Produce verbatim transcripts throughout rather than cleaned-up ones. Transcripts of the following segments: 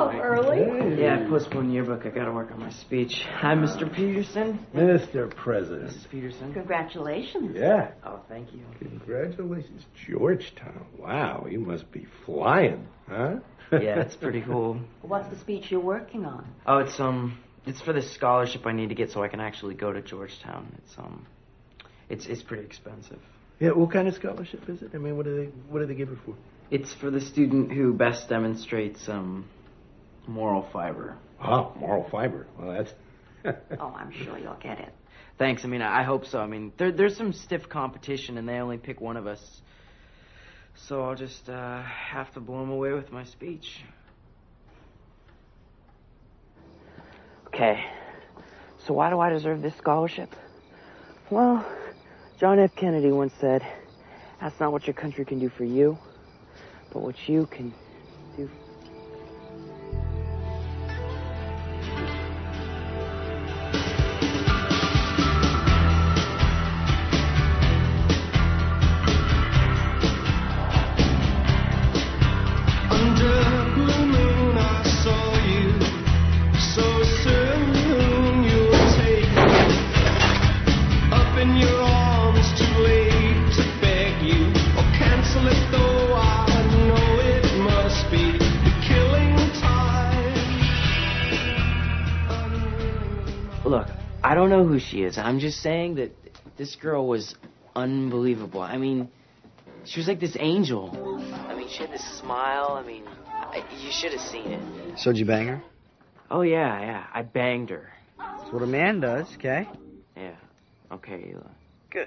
up early. Hey. Yeah, I postponed yearbook. I gotta work on my speech. Hi, Mister Peterson. Mister President. Missus Peterson. Congratulations. Yeah. Oh, thank you. Congratulations. Georgetown. Wow, you must be flying, huh? Yeah, it's pretty cool. What's the speech you're working on? Oh, it's, um, it's for the scholarship I need to get so I can actually go to Georgetown. It's, um, it's, it's pretty expensive. Yeah, what kind of scholarship is it? I mean, what do they, what do they give it for? It's for the student who best demonstrates, um, moral fiber. Oh, moral fiber. Well, that's... Oh, I'm sure you'll get it. Thanks. I mean, I hope so. I mean, there, there's some stiff competition, and they only pick one of us. So I'll just uh, have to blow them away with my speech. Okay. So why do I deserve this scholarship? Well, John F. Kennedy once said, "That's not what your country can do for you, but what you can do for..." Look, I don't know who she is. I'm just saying that this girl was unbelievable. I mean, she was like this angel. I mean, she had this smile. I mean, I, you should have seen it. So did you bang her? Oh, yeah, yeah. I banged her. That's what a man does, okay? Yeah. Okay, Eli. Good.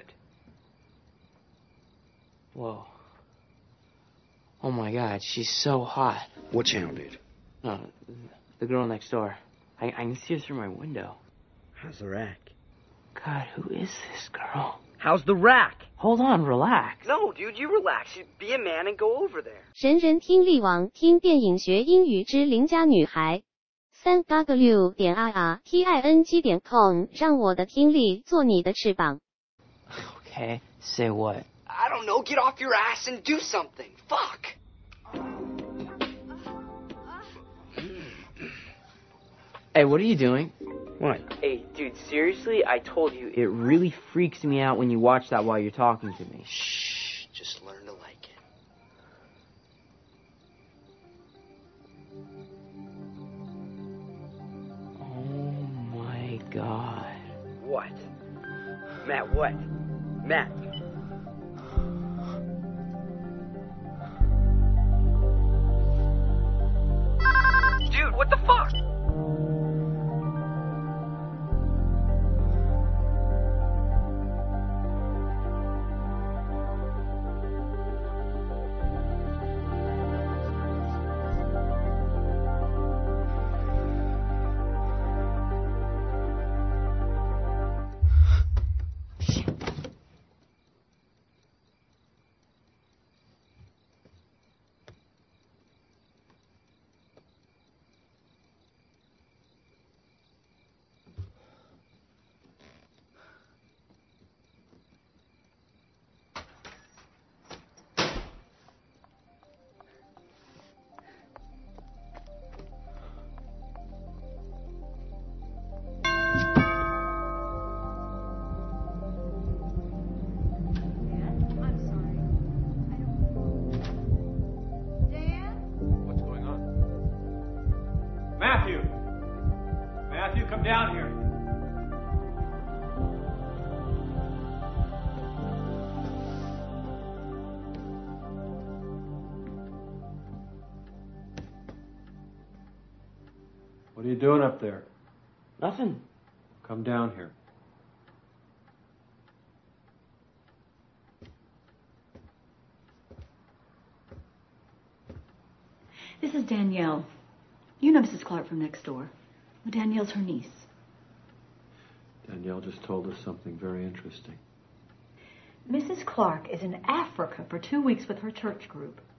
Whoa. Oh, my God. She's so hot. What channel, dude? No, the girl next door. I, I can see her through my window. How's the rack? God, who is this girl? How's the rack? Hold on, relax. No, dude, you relax. You be a man and go over there. 人人听力王听电影学英语之邻家女孩，三 w 点 r r t i n g 点 com 让我的听力做你的翅膀。 Okay, say what? I don't know. Get off your ass and do something. Fuck. Hey, what are you doing? What? Hey, dude, seriously, I told you, it really freaks me out when you watch that while you're talking to me. Shh. Just learn to like it. Oh, my God. What? Matt, what? Matt. Dude, what the fuck? Matthew! Matthew, come down here. What are you doing up there? Nothing. Come down here. This is Danielle. You know Missus Clark from next door. Well, Danielle's her niece. Danielle just told us something very interesting. Missus Clark is in Africa for two weeks with her church group.